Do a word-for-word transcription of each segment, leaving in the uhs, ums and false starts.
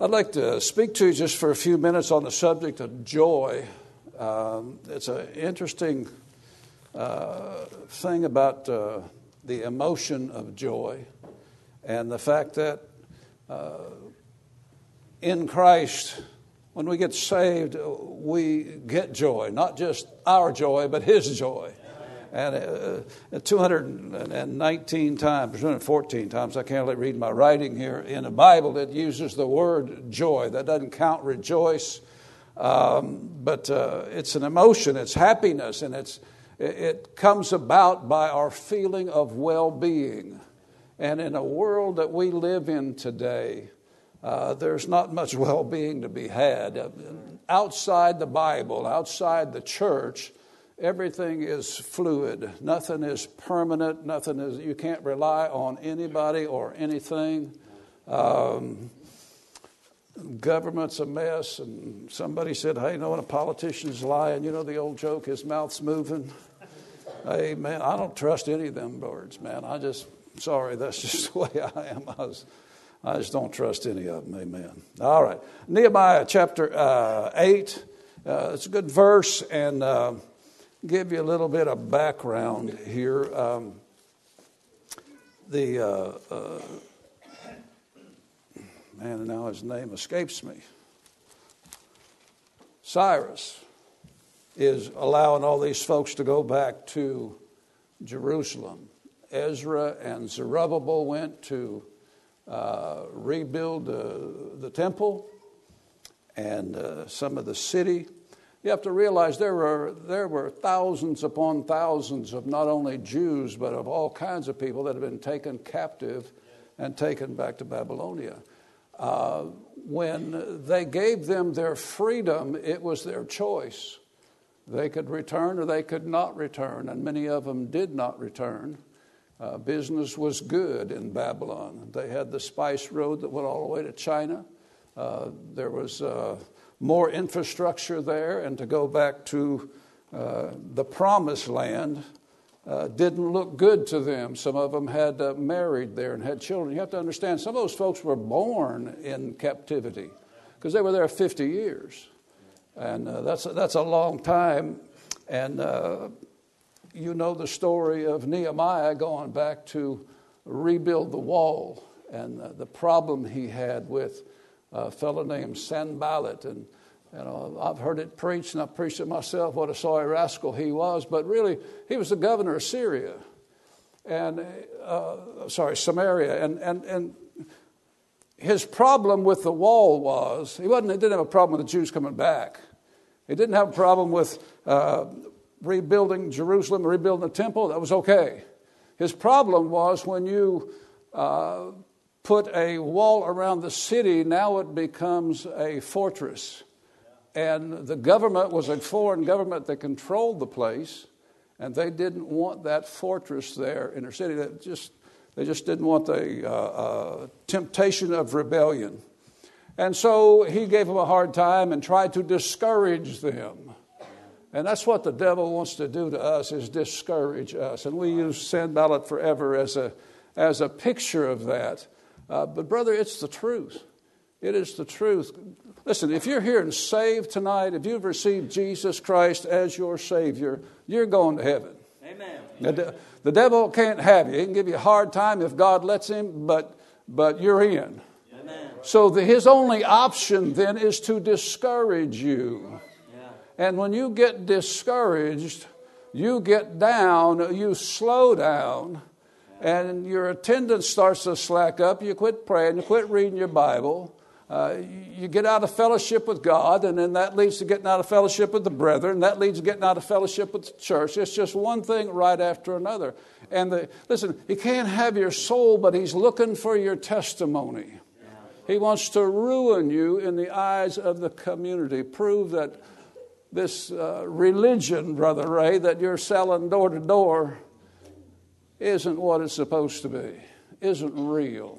I'd like to speak to you just for a few minutes on the subject of joy. Um, it's an interesting uh, thing about uh, the emotion of joy and the fact that uh, in Christ, when we get saved, we get joy, not just our joy, but His joy. And uh, two hundred nineteen times, two hundred fourteen times, I can't really read my writing here, in the Bible it uses the word joy. That doesn't count rejoice, um, but uh, it's an emotion, it's happiness, and it's it comes about by our feeling of well-being. And in a world that we live in today, uh, there's not much well-being to be had. Outside the Bible, outside the church, everything is fluid. Nothing is permanent. Nothing is. You can't rely on anybody or anything. Um, government's a mess. And somebody said, "Hey, you know when a politician's lying, you know the old joke, his mouth's moving." Hey, man, I don't trust any of them birds, man. I just, sorry, that's just the way I am. I, was, I just don't trust any of them. Amen. All right, Nehemiah chapter uh, eight. Uh, it's a good verse, and Uh, give you a little bit of background here. Um, the uh, uh, man, now his name escapes me. Cyrus is allowing all these folks to go back to Jerusalem. Ezra and Zerubbabel went to uh, rebuild uh, the temple and uh, some of the city. You have to realize there were there were thousands upon thousands of not only Jews, but of all kinds of people that have been taken captive and taken back to Babylonia. Uh, when they gave them their freedom, it was their choice. They could return or they could not return, and many of them did not return. Uh, business was good in Babylon. They had the spice road that went all the way to China. Uh, there was Uh, more infrastructure there, and to go back to uh, the promised land uh, didn't look good to them. Some of them had uh, married there and had children. You have to understand, some of those folks were born in captivity because they were there fifty years. And uh, that's, a, that's a long time. And uh, you know the story of Nehemiah going back to rebuild the wall and uh, the problem he had with a fellow named Sanballat. And you know, I've heard it preached, and I've preached it myself, what a sorry rascal he was. But really, he was the governor of Syria. And, uh, sorry, Samaria. And, and, and his problem with the wall was, he wasn't, he didn't have a problem with the Jews coming back. He didn't have a problem with uh, rebuilding Jerusalem, rebuilding the temple. That was okay. His problem was when you Uh, put a wall around the city, now it becomes a fortress. And the government was a foreign government that controlled the place, and they didn't want that fortress there in their city. That just They just didn't want the uh, uh, temptation of rebellion. And so he gave them a hard time and tried to discourage them. And that's what the devil wants to do to us, is discourage us. And we use Sanballat forever as a, as a picture of that. Uh, but brother, it's the truth. It is the truth. Listen, if you're here and saved tonight, if you've received Jesus Christ as your Savior, you're going to heaven. Amen. The, de- the devil can't have you. He can give you a hard time if God lets him, but but you're in. Amen. So the, his only option then is to discourage you. Yeah. And when you get discouraged, you get down, you slow down, and your attendance starts to slack up. You quit praying, you quit reading your Bible. Uh, you get out of fellowship with God, and then that leads to getting out of fellowship with the brethren. That leads to getting out of fellowship with the church. It's just one thing right after another. And the, listen, he can't have your soul, but he's looking for your testimony. He wants to ruin you in the eyes of the community. Prove that this uh, religion, Brother Ray, that you're selling door to door isn't what it's supposed to be, isn't real.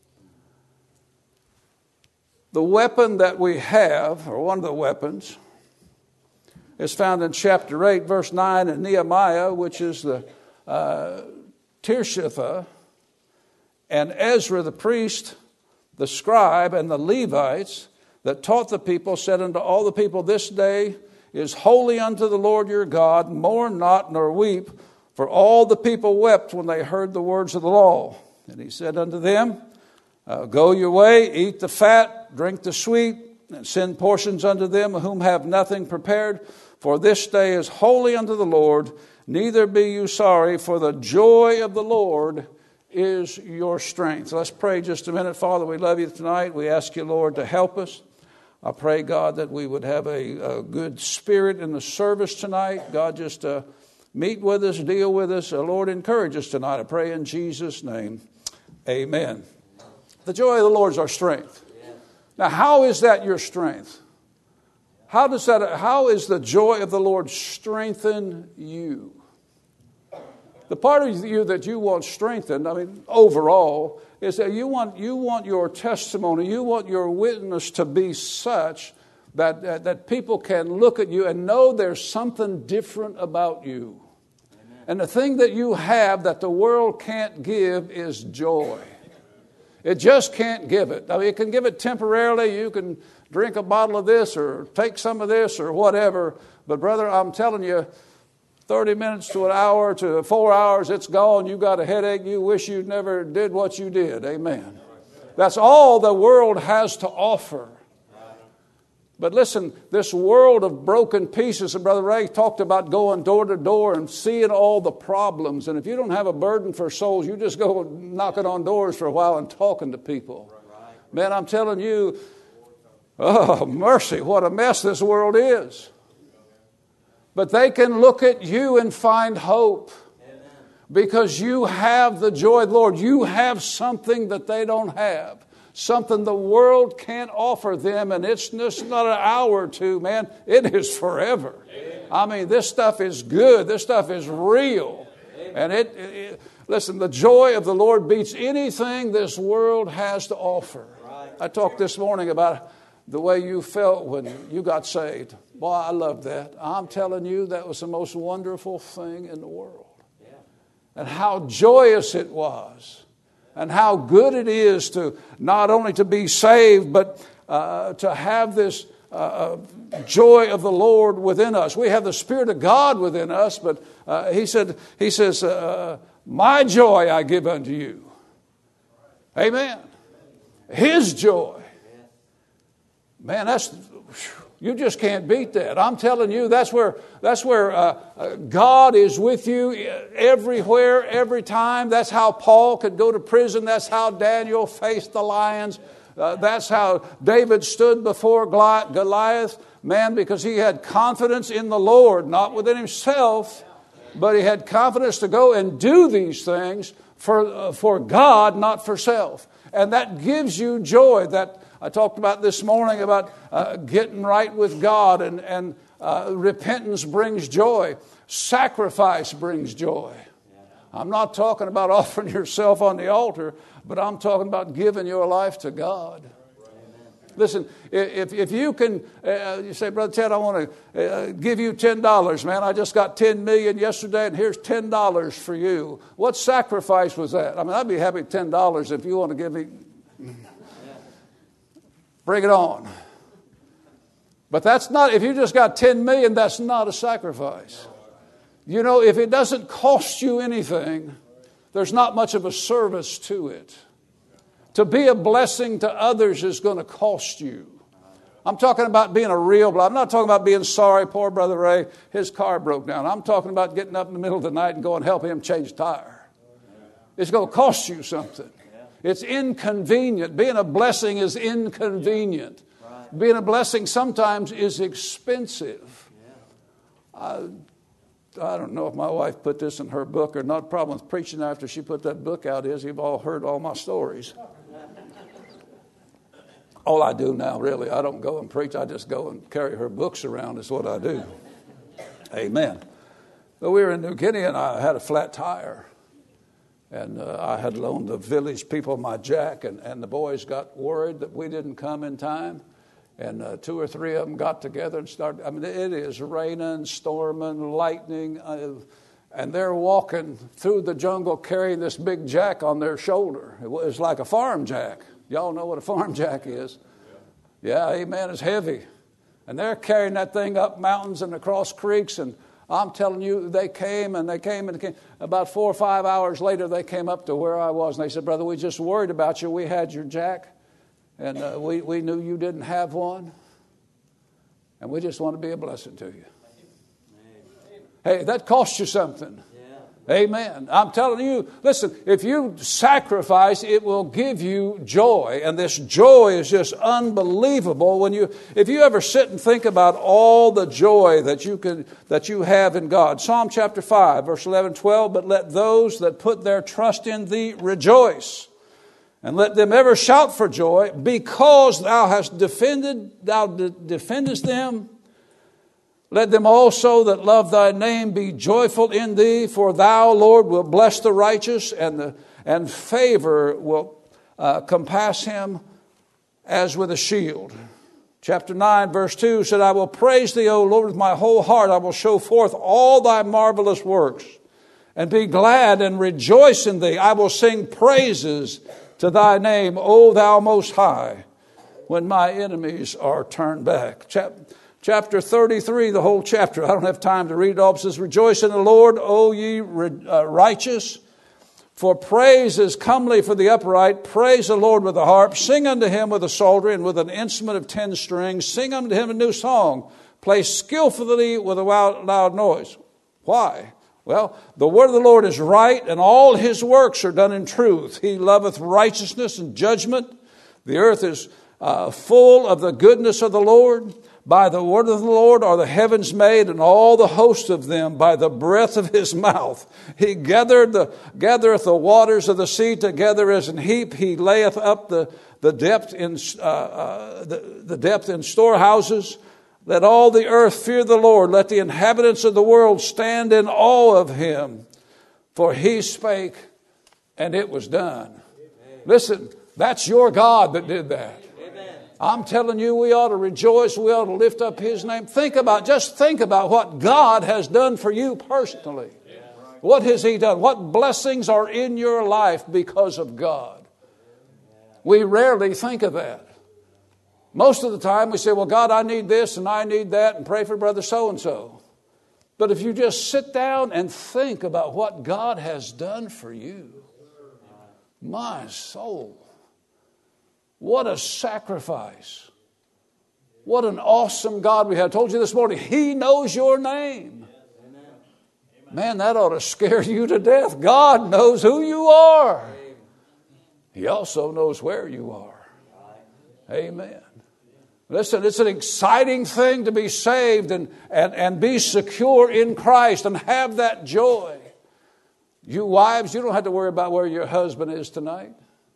The weapon that we have, or one of the weapons, is found in chapter eight, verse nine in Nehemiah, which is the uh, Tirshatha. And Ezra the priest the scribe and the Levites that taught the people said unto all the people, this day is holy unto the Lord your God. Mourn not nor weep. For all the people wept when they heard the words of the law. And he said unto them, uh, go your way, eat the fat, drink the sweet, and send portions unto them whom have nothing prepared. For this day is holy unto the Lord. Neither be you sorry, for the joy of the Lord is your strength. Let's pray just a minute. Father, we love you tonight. We ask you, Lord, to help us. I pray, God, that we would have a, a good spirit in the service tonight. God, just uh, meet with us, deal with us. Uh, Lord, encourage us tonight. I pray in Jesus' name. Amen. The joy of the Lord is our strength. Now, how is that your strength? How does that? How is the joy of the Lord strengthen you? The part of you that you want strengthened, I mean, overall, is that you want you want your testimony, you want your witness to be such that, that, that people can look at you and know there's something different about you. Amen. And the thing that you have that the world can't give is joy. It just can't give it. I mean, it can give it temporarily. You can drink a bottle of this or take some of this or whatever. But brother, I'm telling you, thirty minutes to an hour to four hours, it's gone. You got a headache. You wish you never did what you did. Amen. That's all the world has to offer. But listen, this world of broken pieces, and Brother Ray talked about going door to door and seeing all the problems. And if you don't have a burden for souls, you just go knocking on doors for a while and talking to people. Man, I'm telling you, oh, mercy, what a mess this world is. But they can look at you and find hope. Because you have the joy of the Lord. You have something that they don't have. Something the world can't offer them, and it's just not an hour or two, man. It is forever. Amen. I mean, this stuff is good. This stuff is real. Amen. And it, it, listen, the joy of the Lord beats anything this world has to offer. Right. I talked this morning about the way you felt when you got saved. Boy, I love that. I'm telling you, that was the most wonderful thing in the world. Yeah. And how joyous it was. And how good it is to not only to be saved, but uh, to have this uh, joy of the Lord within us. We have the Spirit of God within us, but uh, he said, he says, uh, my joy I give unto you. Amen. His joy. Man, that's... You just can't beat that. I'm telling you, that's where that's where uh, uh, God is with you everywhere, every time. That's how Paul could go to prison. That's how Daniel faced the lions. Uh, that's how David stood before Goliath, man, because he had confidence in the Lord, not within himself, but he had confidence to go and do these things for uh, for God, not for self. And that gives you joy. That I talked about this morning about uh, getting right with God, and, and uh, repentance brings joy. Sacrifice brings joy. I'm not talking about offering yourself on the altar, but I'm talking about giving your life to God. Listen, if if you can, uh, you say, Brother Ted, I want to uh, give you ten dollars, man. I just got ten million yesterday, and here's ten dollars for you. What sacrifice was that? I mean, I'd be happy with ten dollars if you want to give me. Bring it on. But that's not, if you just got ten million, that's not a sacrifice. You know, if it doesn't cost you anything, there's not much of a service to it. To be a blessing to others is going to cost you. I'm talking about being a real, I'm not talking about being sorry, poor Brother Ray, his car broke down. I'm talking about getting up in the middle of the night and going help him change a tire. It's going to cost you something. It's inconvenient. Being a blessing is inconvenient. Right. Being a blessing sometimes is expensive. Yeah. I, I don't know if my wife put this in her book or not. The problem with preaching after she put that book out is you've all heard all my stories. All I do now, really, I don't go and preach. I just go and carry her books around is what I do. Amen. But we were in New Guinea and I had a flat tire. And uh, I had loaned the village people my jack, and, and the boys got worried that we didn't come in time. And uh, two or three of them got together and started. I mean, it is raining, storming, lightning. Uh, and they're walking through the jungle carrying this big jack on their shoulder. It was like a farm jack. Y'all know what a farm jack is. Yeah, amen, it's heavy. And they're carrying that thing up mountains and across creeks. And I'm telling you, they came and they came and came. About four or five hours later, they came up to where I was. And they said, brother, we just worried about you. We had your jack. And uh, we, we knew you didn't have one. And we just want to be a blessing to you. Hey, that costs you something. Amen. I'm telling you, listen, if you sacrifice, it will give you joy. And this joy is just unbelievable. When you, if you ever sit and think about all the joy that you can, that you have in God. Psalm chapter five, verse eleven, twelve, but let those that put their trust in thee rejoice. And let them ever shout for joy, because thou hast defended, thou de- defendest them. Let them also that love thy name be joyful in thee, for thou, Lord, will bless the righteous, and the and favor will uh, compass him as with a shield. Chapter nine, verse two said, I will praise thee, O Lord, with my whole heart. I will show forth all thy marvelous works, and be glad and rejoice in thee. I will sing praises to thy name, O thou most high, when my enemies are turned back. Chapter Chapter thirty-three, the whole chapter. I don't have time to read it all. It says, rejoice in the Lord, O ye righteous, for praise is comely for the upright. Praise the Lord with a harp. Sing unto him with a psaltery and with an instrument of ten strings. Sing unto him a new song. Play skillfully with a loud noise. Why? Well, the word of the Lord is right, and all his works are done in truth. He loveth righteousness and judgment. The earth is uh, full of the goodness of the Lord. By the word of the Lord are the heavens made, and all the host of them by the breath of his mouth. He gathered the, gathereth the waters of the sea together as an heap. He layeth up the, the depth in uh, uh, the, the depth in storehouses. Let all the earth fear the Lord. Let the inhabitants of the world stand in awe of him. For he spake, and it was done. Amen. Listen, that's your God that did that. I'm telling you, we ought to rejoice. We ought to lift up his name. Think about, just think about what God has done for you personally. Yeah. What has he done? What blessings are in your life because of God? We rarely think of that. Most of the time we say, well, God, I need this and I need that, and pray for brother so-and-so. But if you just sit down and think about what God has done for you, my soul, what a sacrifice. What an awesome God we have. I told you this morning, he knows your name. Man, that ought to scare you to death. God knows who you are. He also knows where you are. Amen. Listen, it's an exciting thing to be saved and, and, and be secure in Christ and have that joy. You wives, you don't have to worry about where your husband is tonight.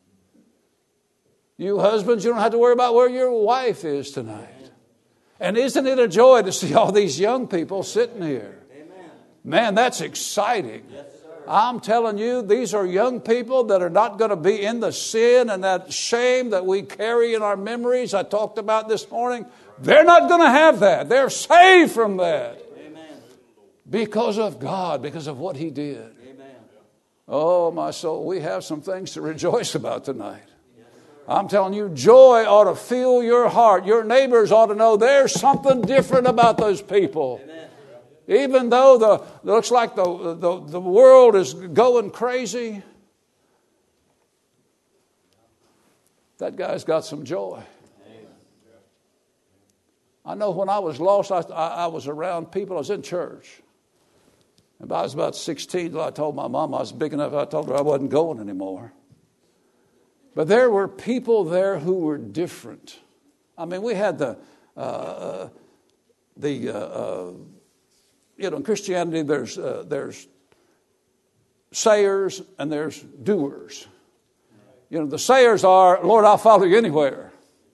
You husbands, you don't have to worry about where your wife is tonight. And isn't it a joy to see all these young people sitting here? Amen. Man, that's exciting. Yes, I'm telling you, these are young people that are not going to be in the sin and that shame that we carry in our memories. I talked about this morning. They're not going to have that. They're saved from that. Amen. Because of God, because of what he did. Amen. Oh, my soul, we have some things to rejoice about tonight. I'm telling you, joy ought to fill your heart. Your neighbors ought to know there's something different about those people. Amen. Even though the it looks like the, the, the world is going crazy, that guy's got some joy. Amen. I know when I was lost, I, I, I was around people. I was in church. And I was about sixteen till I told my mom I was big enough. I told her I wasn't going anymore. But there were people there who were different. I mean, we had the, uh, the uh, uh, you know, in Christianity, there's uh, there's sayers and there's doers. You know, the sayers are, Lord, I'll follow you anywhere.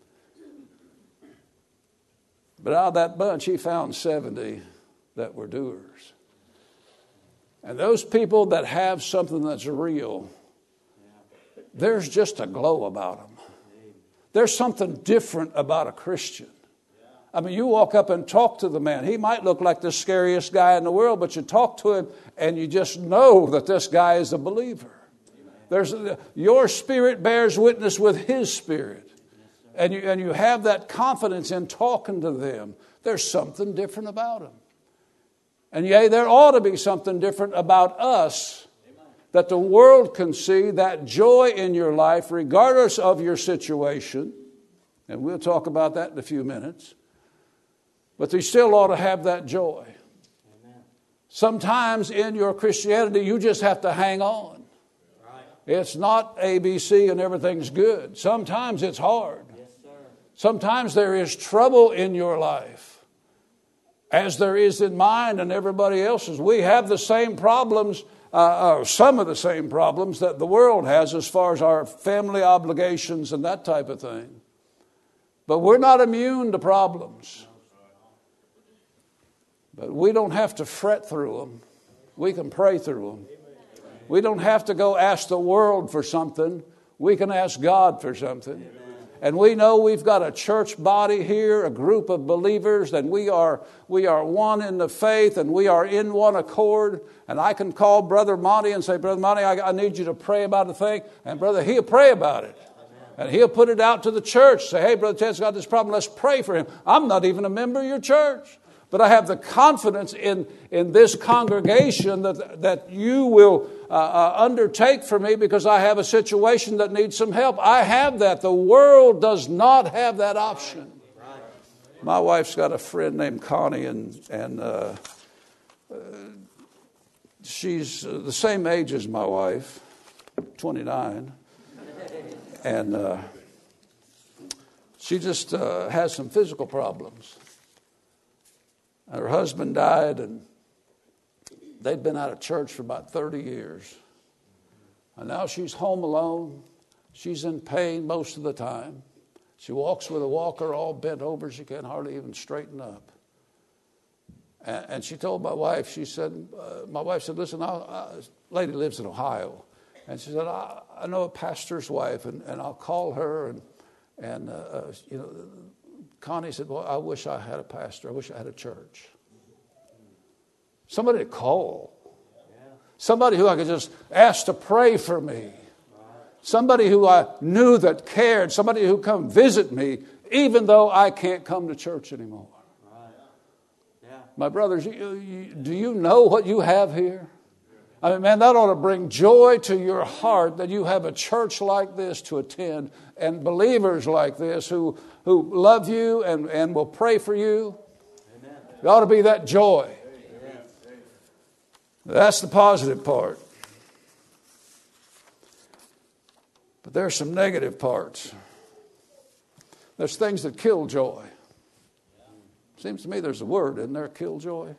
But out of that bunch, he found seventy that were doers. And those people that have something that's real, there's just a glow about them. There's something different about a Christian. I mean, you walk up and talk to the man. He might look like the scariest guy in the world, but you talk to him and you just know that this guy is a believer. There's, your spirit bears witness with His spirit. And you, and you have that confidence in talking to them. There's something different about them. And yea, there ought to be something different about us, that the world can see that joy in your life, regardless of your situation. And we'll talk about that in a few minutes. But they still ought to have that joy. Amen. Sometimes in your Christianity, you just have to hang on. Right. It's not A B C and everything's good. Sometimes it's hard. Yes, sir. Sometimes there is trouble in your life, as there is in mine and everybody else's. We have the same problems, uh, uh, some of the same problems that the world has as far as our family obligations and that type of thing. But we're not immune to problems. But we don't have to fret through them. We can pray through them. We don't have to go ask the world for something. We can ask God for something. And we know we've got a church body here, a group of believers, and we are we are one in the faith, and we are in one accord. And I can call Brother Monty and say, Brother Monty, I, I need you to pray about a thing. And brother, he'll pray about it. And he'll put it out to the church. Say, hey, Brother Ted's got this problem. Let's pray for him. I'm not even a member of your church. But I have the confidence in, in this congregation that, that you will uh, uh, undertake for me, because I have a situation that needs some help. I have that. The world does not have that option. My wife's got a friend named Connie, and, and uh, uh, she's the same age as my wife, twenty-nine. And uh, she just uh, has some physical problems. And her husband died, and they'd been out of church for about thirty years. And now she's home alone. She's in pain most of the time. She walks with a walker all bent over. She can't hardly even straighten up. And, and she told my wife, she said, uh, my wife said, listen, I'll, uh, lady lives in Ohio. And she said, I, I know a pastor's wife, and, and I'll call her. And, and uh, uh, you know, Connie said, well, I wish I had a pastor. I wish I had a church. Somebody to call. Somebody who I could just ask to pray for me. Somebody who I knew that cared. Somebody who come visit me, even though I can't come to church anymore. My brothers, you, you, do you know what you have here? I mean, man, that ought to bring joy to your heart that you have a church like this to attend, and believers like this who, who love you and, and will pray for you. Amen. It ought to be that joy. Amen. That's the positive part. But there are some negative parts. There's things that kill joy. Seems to me there's a word in there, kill joy.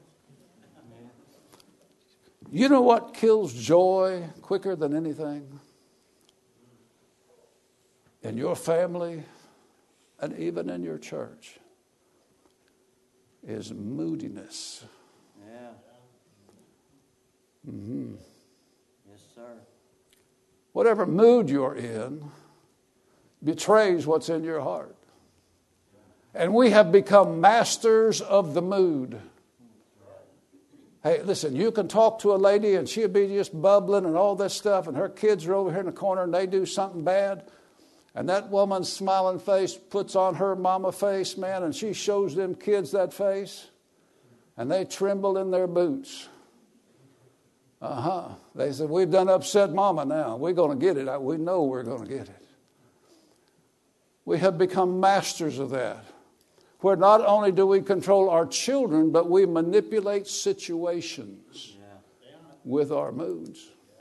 You know what kills joy quicker than anything? In your family and even in your church is moodiness. Yeah. Mm-hmm. Yes, sir. Whatever mood you're in betrays what's in your heart. And we have become masters of the mood. Hey, listen, you can talk to a lady and she'll be just bubbling and all this stuff, and her kids are over here in the corner and they do something bad. And that woman's smiling face puts on her mama face, man, and she shows them kids that face. And they tremble in their boots. Uh-huh. They said, we've done upset mama now. We're going to get it. We know we're going to get it. We have become masters of that, where not only do we control our children, but we manipulate situations yeah. with our moods.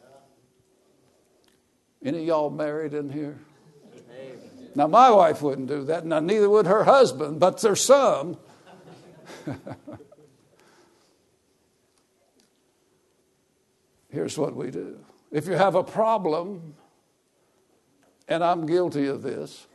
Yeah. Any of y'all married in here? Hey. Now, my wife wouldn't do that. Now, neither would her husband, but there's some. Here's what we do. If you have a problem, and I'm guilty of this,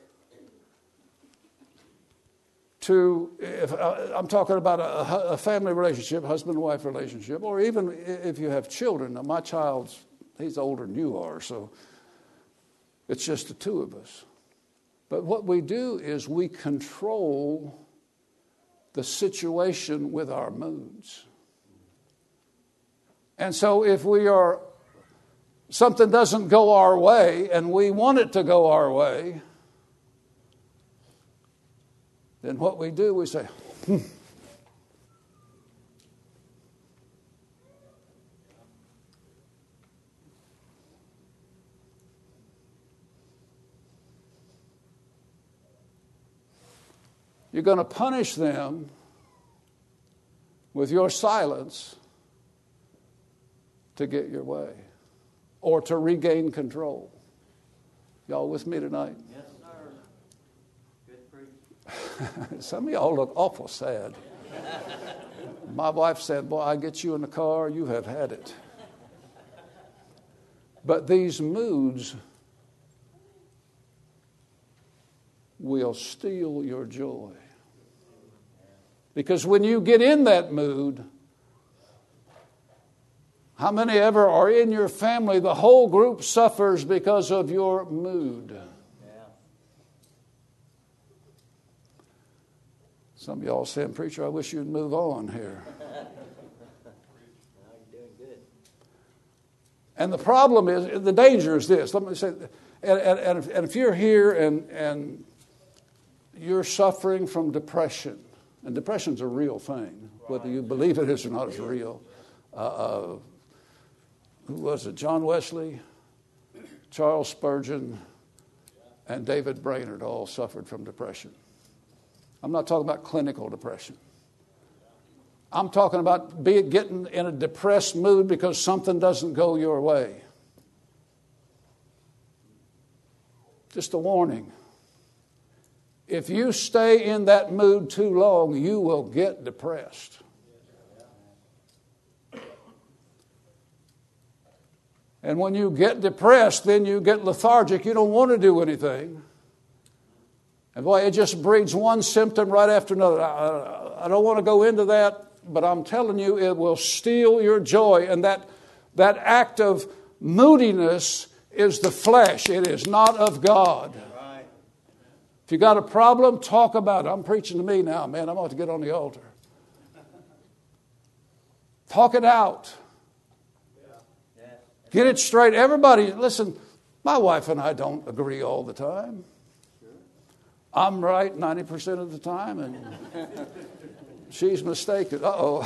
to, if uh, I'm talking about a, a family relationship, husband-wife relationship, or even if you have children. Now, my child's, he's older than you are, so it's just the two of us. But what we do is we control the situation with our moods. And so if we are something doesn't go our way and we want it to go our way, then what we do, we say, hmm. You're going to punish them with your silence to get your way or to regain control. Y'all with me tonight? Yes, sir. Good preaching. Some of y'all look awful sad. My wife said, boy, I get you in the car, you have had it. But these moods will steal your joy. Because when you get in that mood, how many ever are in your family, the whole group suffers because of your mood. Yeah. Some of y'all saying, preacher, I wish you'd move on here. Now you're doing good. And the problem is, the danger is this. Let me say, and, and, and, if, and if you're here and, and you're suffering from depression, and depression's a real thing, whether you believe it is or not, it's real. Uh, uh, who was it? John Wesley, Charles Spurgeon, and David Brainerd all suffered from depression. I'm not talking about clinical depression. I'm talking about be, getting in a depressed mood because something doesn't go your way. Just a warning. If you stay in that mood too long, you will get depressed. And when you get depressed, then you get lethargic. You don't want to do anything. And boy, it just breeds one symptom right after another. I, I don't want to go into that, but I'm telling you, it will steal your joy. And that, that act of moodiness is the flesh. It is not of God. If you got a problem, talk about it. I'm preaching to me now, man. I'm about to get on the altar. Talk it out. Get it straight. Everybody, listen, my wife and I don't agree all the time. I'm right ninety percent of the time, and she's mistaken. Uh-oh.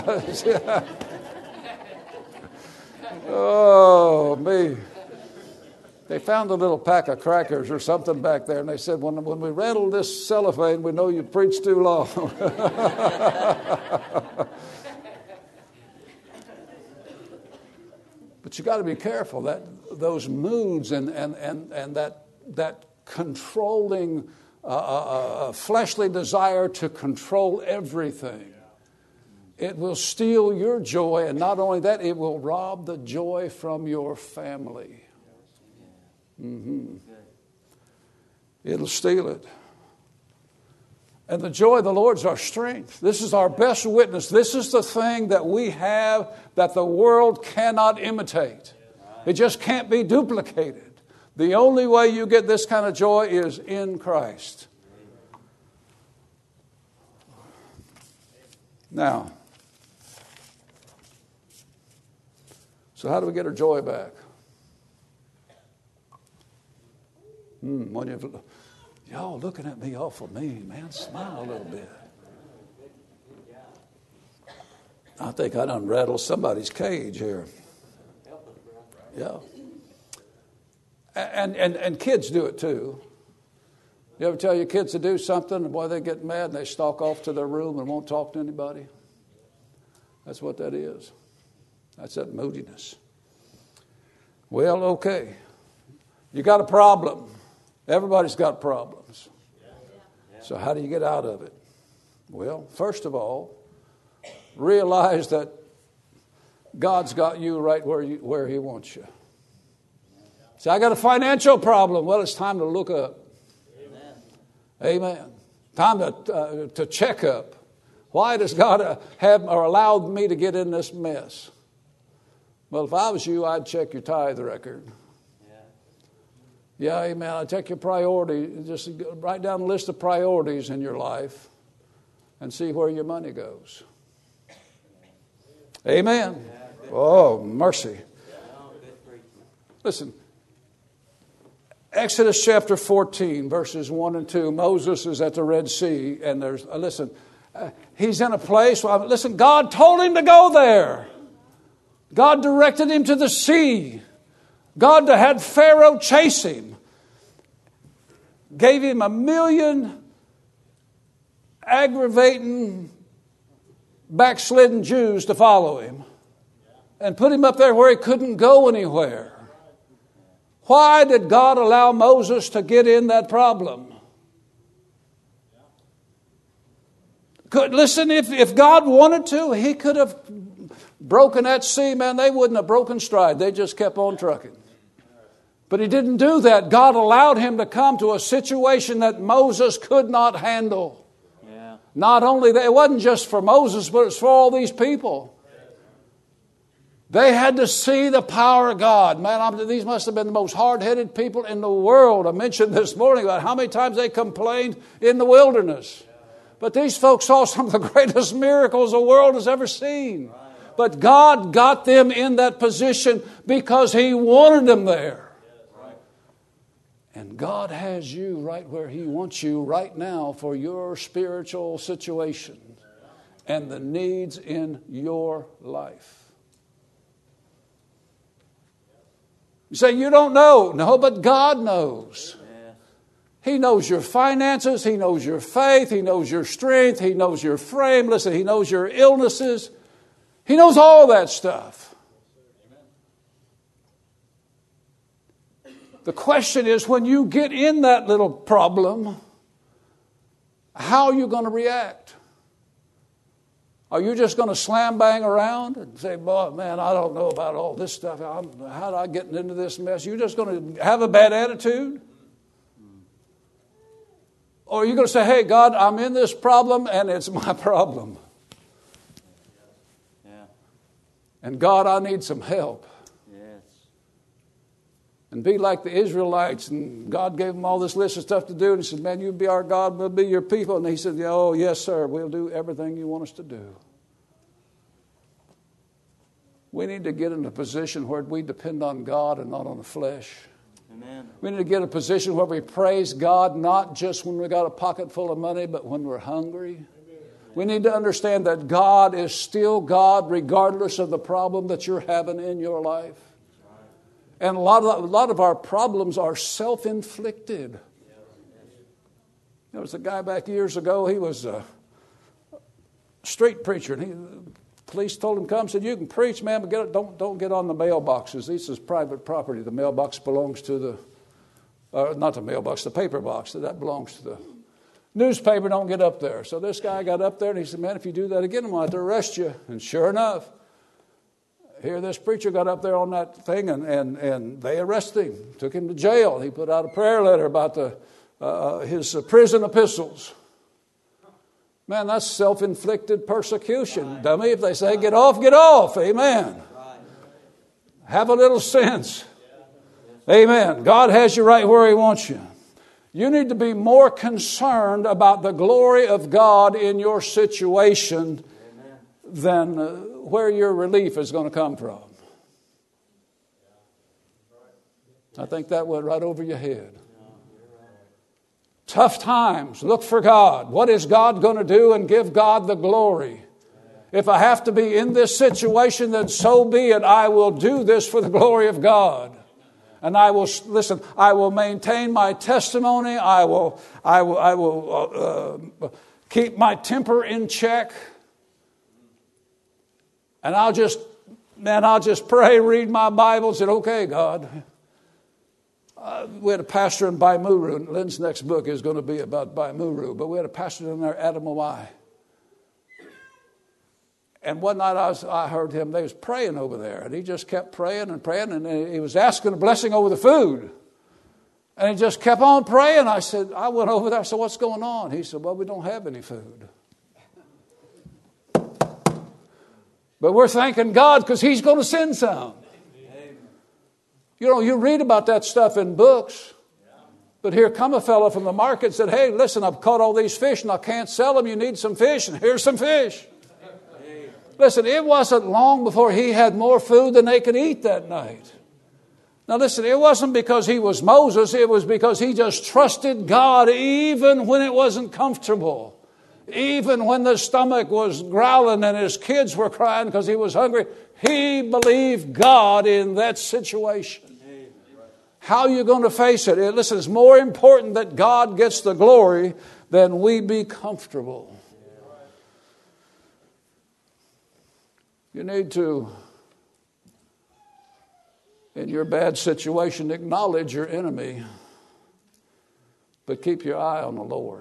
Oh, me. They found a little pack of crackers or something back there, and they said, when, when we rattle this cellophane, we know you preached too long. But you got to be careful that those moods and and and and that that controlling uh, uh, fleshly desire to control everything. It will steal your joy, and not only that, it will rob the joy from your family. Mm-hmm. It'll steal it. And the joy of the Lord is our strength. This is our best witness. This is the thing that we have that the world cannot imitate. It just can't be duplicated. The only way you get this kind of joy is in Christ. Now, so how do we get our joy back? Mm, when you, y'all looking at me awful mean, man. Smile a little bit. I think I done rattled somebody's cage here. Yeah. And, and, and kids do it too. You ever tell your kids to do something, and boy, they get mad and they stalk off to their room and won't talk to anybody? That's what that is. That's that moodiness. Well, okay. You got a problem. Everybody's got problems. So how do you get out of it? Well, first of all, realize that God's got you right where you, where He wants you. See, I got a financial problem. Well, it's time to look up. Amen. Amen. Time to uh, to check up. Why does God uh, have or allowed me to get in this mess? Well, if I was you, I'd check your tithe record. Yeah, amen. I take your priority. Just write down a list of priorities in your life and see where your money goes. Amen. Oh, mercy. Listen, Exodus chapter fourteen, verses one and two. Moses is at the Red Sea, and there's, uh, listen, uh, he's in a place, where, listen, God told him to go there. God directed him to the sea. God had Pharaoh chase him. Gave him a million aggravating, backslidden Jews to follow him. And put him up there where he couldn't go anywhere. Why did God allow Moses to get in that problem? Could, listen, if, if God wanted to, He could have broken that sea, man. They wouldn't have broken stride. They just kept on trucking. But He didn't do that. God allowed him to come to a situation that Moses could not handle. Yeah. Not only that, it wasn't just for Moses, but it's for all these people. They had to see the power of God. Man, I'm, these must have been the most hard-headed people in the world. I mentioned this morning about how many times they complained in the wilderness. But these folks saw some of the greatest miracles the world has ever seen. But God got them in that position because He wanted them there. And God has you right where He wants you right now for your spiritual situation and the needs in your life. You say, you don't know. No, but God knows. He knows your finances. He knows your faith. He knows your strength. He knows your frame. Listen, He knows your illnesses. He knows all that stuff. The question is, when you get in that little problem, how are you going to react? Are you just going to slam bang around and say, boy, man, I don't know about all this stuff. I'm, how did I get into this mess? You're just going to have a bad attitude? Or are you going to say, hey, God, I'm in this problem and it's my problem. Yeah. And God, I need some help. Yes. And be like the Israelites. And God gave them all this list of stuff to do. And He said, man, you be our God, we'll be your people. And He said, oh, yes, sir, we'll do everything you want us to do. We need to get in a position where we depend on God and not on the flesh. Amen. We need to get in a position where we praise God not just when we got a pocket full of money, but when we're hungry. Amen. We need to understand that God is still God regardless of the problem that you're having in your life. And a lot of, a lot of our problems are self-inflicted. There was a guy back years ago, he was a street preacher, and he, the police told him, come, said, you can preach, man, but get, don't, don't get on the mailboxes. This is private property. The mailbox belongs to the, uh, not the mailbox, the paper box. That belongs to the newspaper. Don't get up there. So this guy got up there, and he said, man, if you do that again, I'm going to have to arrest you. And sure enough, here this preacher got up there on that thing, and, and, and they arrested him, took him to jail. He put out a prayer letter about the uh, his uh, prison epistles. Man, that's self-inflicted persecution. Right. Dummy, if they say get off, get off. Amen. Right. Have a little sense. Yeah. Amen. God has you right where He wants you. You need to be more concerned about the glory of God in your situation Amen. than uh, where your relief is going to come from. I think that went right over your head. Tough times, look for God. What is God going to do? And give God the glory. If I have to be in this situation, then so be it. I will do this for the glory of God. And I will, listen, I will maintain my testimony. I will, I will, I will uh, uh, keep my temper in check. And I'll just, man, I'll just pray, read my Bible, and say, okay, God. Uh, we had a pastor in Baimuru. Lynn's next book is going to be about Baimuru. But we had a pastor in there, Adam Mawai. And one night I, was, I heard him, they was praying over there. And he just kept praying and praying. And he was asking a blessing over the food. And he just kept on praying. I said, I went over there. I said, what's going on? He said, well, we don't have any food. But we're thanking God because He's going to send some. You know, you read about that stuff in books. But here come a fellow from the market and said, hey, listen, I've caught all these fish and I can't sell them. You need some fish, and here's some fish. Listen, it wasn't long before he had more food than they could eat that night. Now listen, it wasn't because he was Moses. It was because he just trusted God even when it wasn't comfortable. Even when the stomach was growling and his kids were crying because he was hungry. He believed God in that situation. How are you going to face it? Listen, it's more important that God gets the glory than we be comfortable. You need to, in your bad situation, acknowledge your enemy, but keep your eye on the Lord.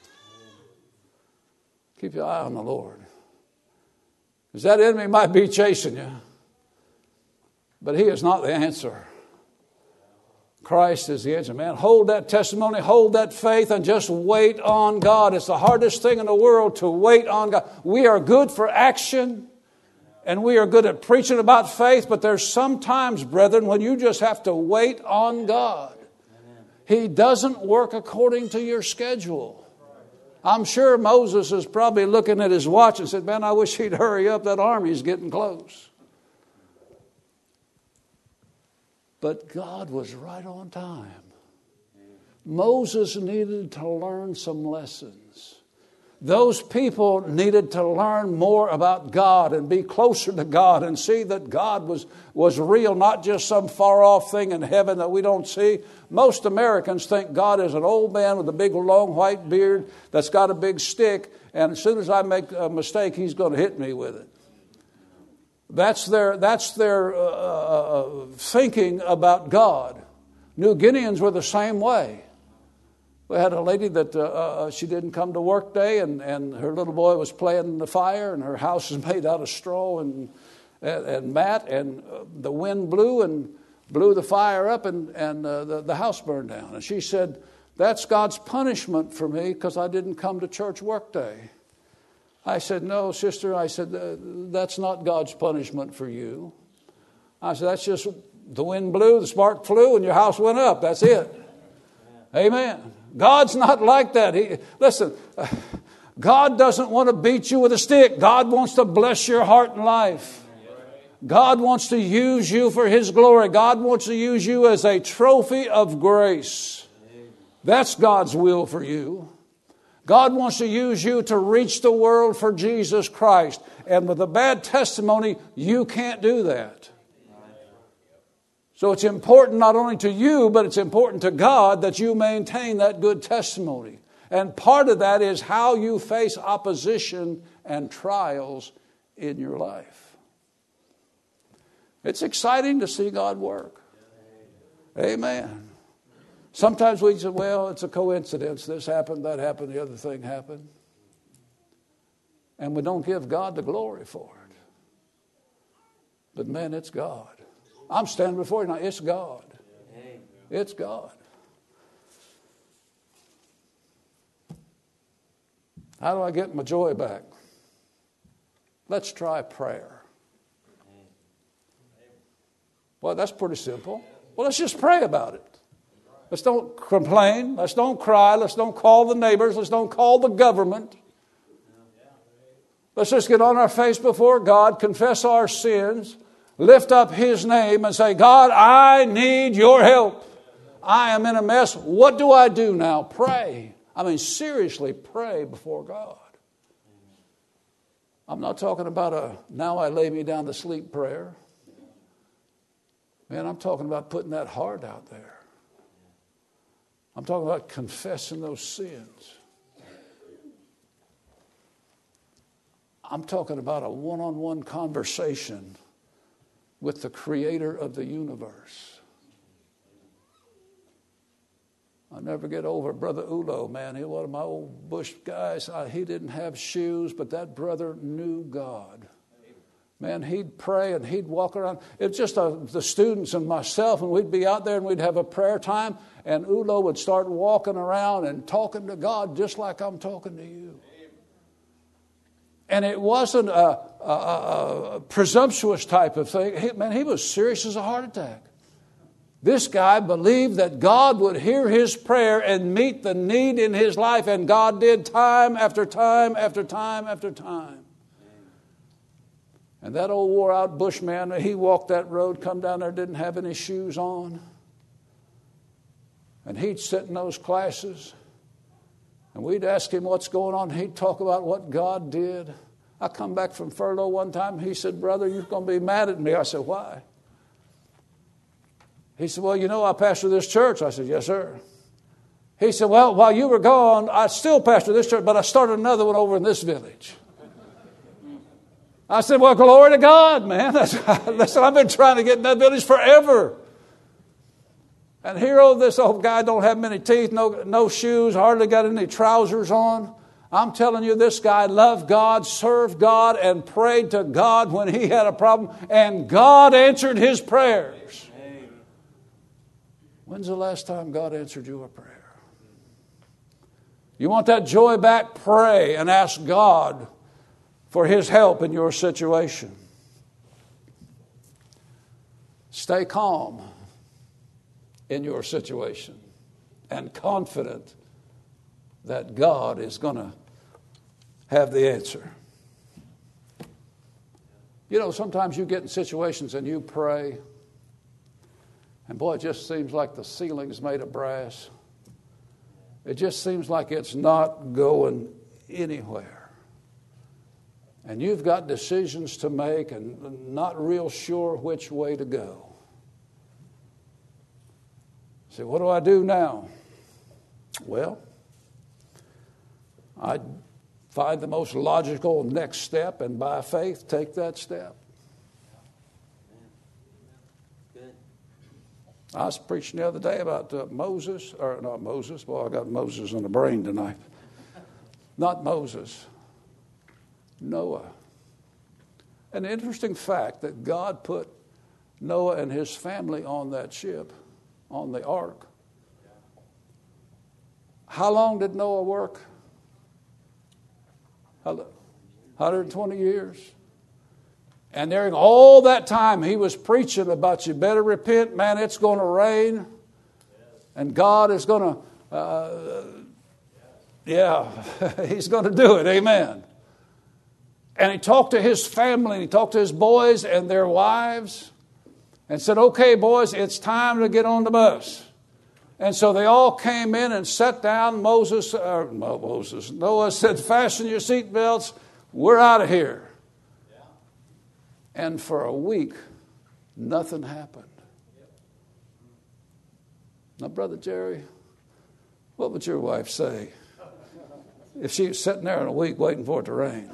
Keep your eye on the Lord. Because that enemy might be chasing you, but he is not the answer. Christ is the answer, man. Hold that testimony, hold that faith, and just wait on God. It's the hardest thing in the world to wait on God. We are good for action, and we are good at preaching about faith, but there's sometimes, brethren, when you just have to wait on God. He doesn't work according to your schedule. I'm sure Moses is probably looking at his watch and said, man, I wish he'd hurry up. That army's getting close. But God was right on time. Moses needed to learn some lessons. Those people needed to learn more about God and be closer to God and see that God was, was real, not just some far-off thing in heaven that we don't see. Most Americans think God is an old man with a big, long, white beard that's got a big stick, and as soon as I make a mistake, he's going to hit me with it. That's their, that's their uh, thinking about God. New Guineans were the same way. We had a lady that uh, uh, she didn't come to work day, and, and her little boy was playing in the fire, and her house is made out of straw and, and, and mat, and uh, the wind blew and blew the fire up, and, and uh, the, the house burned down. And she said, that's God's punishment for me because I didn't come to church work day. I said, no, sister, I said, uh, that's not God's punishment for you. I said, that's just the wind blew, the spark flew, and your house went up. That's it. Amen. God's not like that. He, listen, God doesn't want to beat you with a stick. God wants to bless your heart and life. God wants to use you for His glory. God wants to use you as a trophy of grace. That's God's will for you. God wants to use you to reach the world for Jesus Christ. And with a bad testimony, you can't do that. So it's important not only to you, but it's important to God that you maintain that good testimony. And part of that is how you face opposition and trials in your life. It's exciting to see God work. Amen. Sometimes we say, well, it's a coincidence. This happened, that happened, the other thing happened. And we don't give God the glory for it. But man, it's God. I'm standing before you now. It's God. It's God. How do I get my joy back? Let's try prayer. Well, that's pretty simple. Well, let's just pray about it. Let's don't complain. Let's don't cry. Let's don't call the neighbors. Let's don't call the government. Let's just get on our face before God, confess our sins, lift up His name and say, God, I need your help. I am in a mess. What do I do now? Pray. I mean, seriously, pray before God. I'm not talking about a now I lay me down to sleep prayer. Man, I'm talking about putting that heart out there. I'm talking about confessing those sins. I'm talking about a one-on-one conversation with the Creator of the universe. I'll never get over Brother Ulo, man. He was one of my old bush guys. I, he didn't have shoes, but that brother knew God. Man, he'd pray and he'd walk around. It's just a, the students and myself, and we'd be out there and we'd have a prayer time, and Ulo would start walking around and talking to God just like I'm talking to you. And it wasn't a, a, a presumptuous type of thing. He, man, he was serious as a heart attack. This guy believed that God would hear his prayer and meet the need in his life, and God did time after time after time after time. And that old wore-out bushman, he walked that road, come down there, didn't have any shoes on. And he'd sit in those classes, and we'd ask him what's going on. He'd talk about what God did. I come back from furlough one time. He said, "Brother, you're going to be mad at me." I said, "Why?" He said, "Well, you know I pastor this church." I said, "Yes, sir." He said, "Well, while you were gone, I still pastor this church, but I started another one over in this village." I said, "Well, glory to God, man. That's, listen, I've been trying to get in that village forever." And here, oh, this old guy don't have many teeth, no, no shoes, hardly got any trousers on. I'm telling you, this guy loved God, served God, and prayed to God when he had a problem, and God answered his prayers. Amen. When's the last time God answered your prayer? You want that joy back? Pray and ask God for His help in your situation. Stay calm in your situation and confident that God is going to have the answer. You know, sometimes you get in situations and you pray, and boy, it just seems like the ceiling's made of brass. It just seems like it's not going anywhere. And you've got decisions to make and not real sure which way to go. Say, what do I do now? Well, I find the most logical next step, and by faith, take that step. Good. I was preaching the other day about uh, Moses, or not Moses. Boy, I got Moses on the brain tonight. Not Moses. Noah. An interesting fact that God put Noah and his family on that ship, on the ark. How long did Noah work? one hundred twenty years. And during all that time, he was preaching about you better repent, man, it's going to rain. And God is going to, uh, yeah, He's going to do it. Amen. And he talked to his family, and he talked to his boys and their wives and said, "Okay, boys, it's time to get on the bus." And so they all came in and sat down. Moses, uh, Moses, Noah said, "Fasten your seatbelts. We're out of here." Yeah. And for a week, nothing happened. Yep. Now, Brother Jerry, what would your wife say if she was sitting there in a week waiting for it to rain?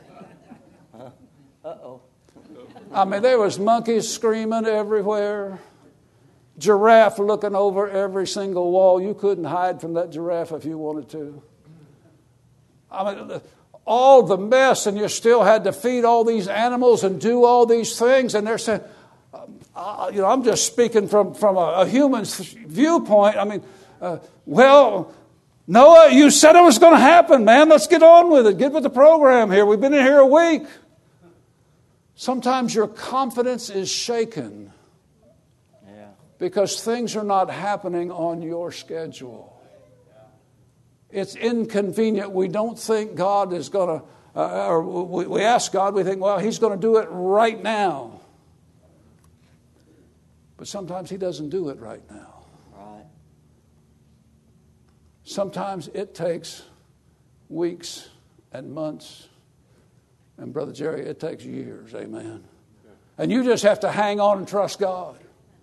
Uh-oh. I mean, there was monkeys screaming everywhere. Giraffe looking over every single wall. You couldn't hide from that giraffe if you wanted to. I mean, all the mess, and you still had to feed all these animals and do all these things. And they're saying, uh, you know, I'm just speaking from, from a, a human's viewpoint. I mean, uh, well, Noah, you said it was going to happen, man. Let's get on with it. Get with the program here. We've been in here a week. Sometimes your confidence is shaken yeah. because things are not happening on your schedule. It's inconvenient. We don't think God is going to, uh, or we, we ask God, we think, well, He's going to do it right now. But sometimes He doesn't do it right now. Right. Sometimes it takes weeks and months. And Brother Jerry, it takes years, amen. And you just have to hang on and trust God.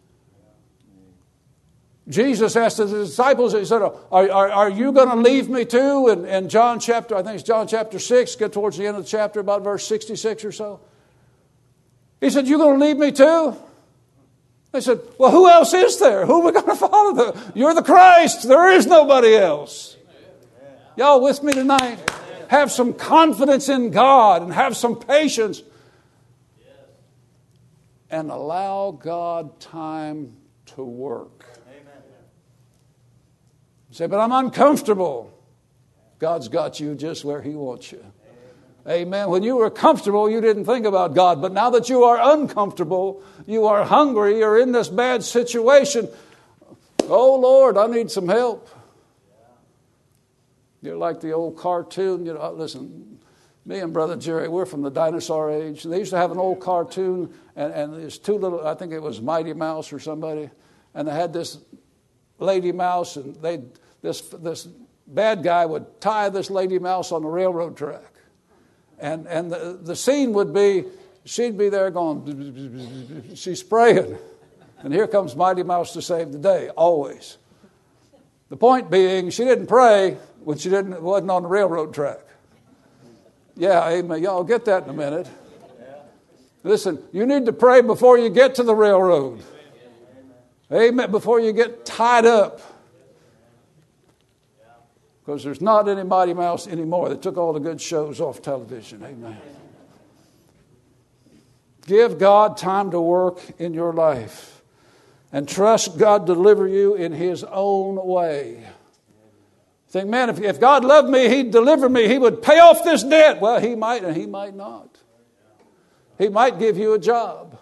Jesus asked the disciples, He said, are, are, are you going to leave me too? And in John chapter, I think it's John chapter six, get towards the end of the chapter, about verse sixty-six or so. He said, you going to leave me too? They said, well, who else is there? Who are we going to follow? The, you're the Christ. There is nobody else. Y'all with me tonight? Have some confidence in God and have some patience. And allow God time to work. Amen. Say, but I'm uncomfortable. God's got you just where He wants you. Amen. Amen. When you were comfortable, you didn't think about God. But now that you are uncomfortable, you are hungry, you're in this bad situation. Oh, Lord, I need some help. You're like the old cartoon. You know, listen, Me and Brother Jerry, we're from the dinosaur age. They used to have an old cartoon, and, and there's two little, I think it was Mighty Mouse or somebody, and they had this lady mouse, and they this this bad guy would tie this lady mouse on the railroad track. And and the, the scene would be, she'd be there going, she's praying. And here comes Mighty Mouse to save the day, always. The point being, she didn't pray when she didn't wasn't on the railroad track. Yeah, amen. Y'all get that in a minute. Listen, you need to pray before you get to the railroad. Amen. Before you get tied up. Because there's not any Mighty Mouse anymore. They took all the good shows off television. Amen. Give God time to work in your life. And trust God to deliver you in His own way. Think, man, if, if God loved me, He'd deliver me. He would pay off this debt. Well, He might and He might not. He might give you a job.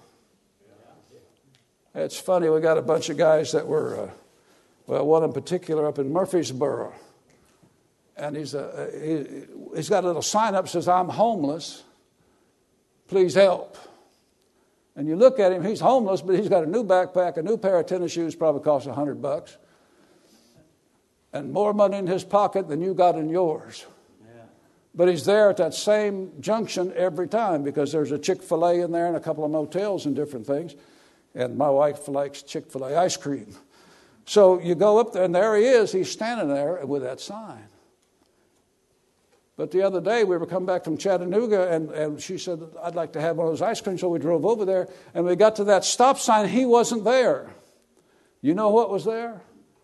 It's funny, we got a bunch of guys that were, uh, well, one in particular up in Murfreesboro. And he's a, he, he's got a little sign up that says, I'm homeless. Please help. And you look at him, he's homeless, but he's got a new backpack, a new pair of tennis shoes, probably cost a hundred bucks. And more money in his pocket than you got in yours. Yeah. But he's there at that same junction every time because there's a Chick-fil-A in there and a couple of motels and different things. And my wife likes Chick-fil-A ice cream. So you go up there, and there he is. He's standing there with that sign. But the other day, we were coming back from Chattanooga, and, and she said, I'd like to have one of those ice creams. So we drove over there, and we got to that stop sign. He wasn't there. You know what was there?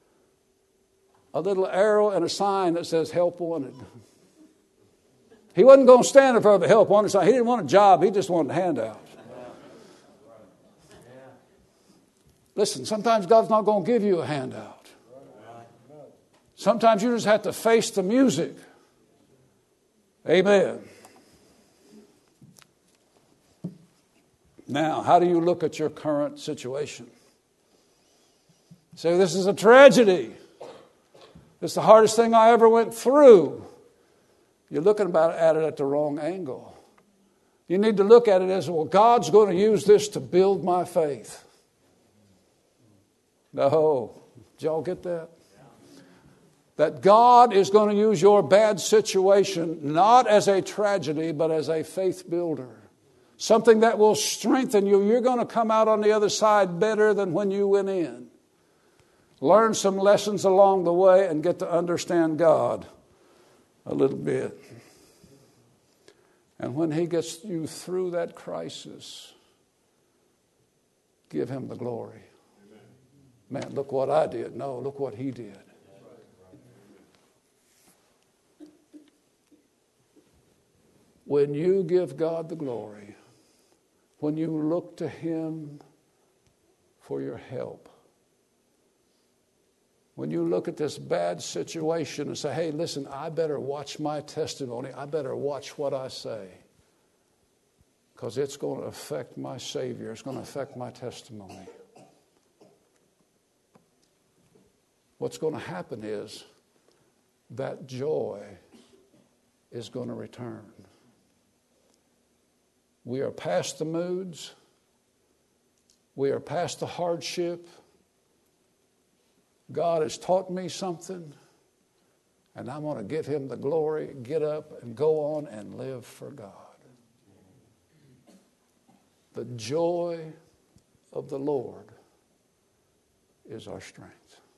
A little arrow and a sign that says, help wanted. He wasn't going to stand in front of the help wanted sign. He didn't want a job. He just wanted a handout. Listen, sometimes God's not going to give you a handout. Sometimes you just have to face the music. Amen. Now, how do you look at your current situation? Say, this is a tragedy. It's the hardest thing I ever went through. You're looking about at it at the wrong angle. You need to look at it as, well, God's going to use this to build my faith. No. Did y'all get that? That God is going to use your bad situation not as a tragedy, but as a faith builder. Something that will strengthen you. You're going to come out on the other side better than when you went in. Learn some lessons along the way and get to understand God a little bit. And when He gets you through that crisis, give Him the glory. Man, look what I did. No, look what He did. When you give God the glory, when you look to Him for your help, when you look at this bad situation and say, hey, listen, I better watch my testimony. I better watch what I say. Because it's going to affect my Savior. It's going to affect my testimony. What's going to happen is that joy is going to return. We are past the moods. We are past the hardship. God has taught me something, and I'm going to give Him the glory, get up and go on and live for God. The joy of the Lord is our strength.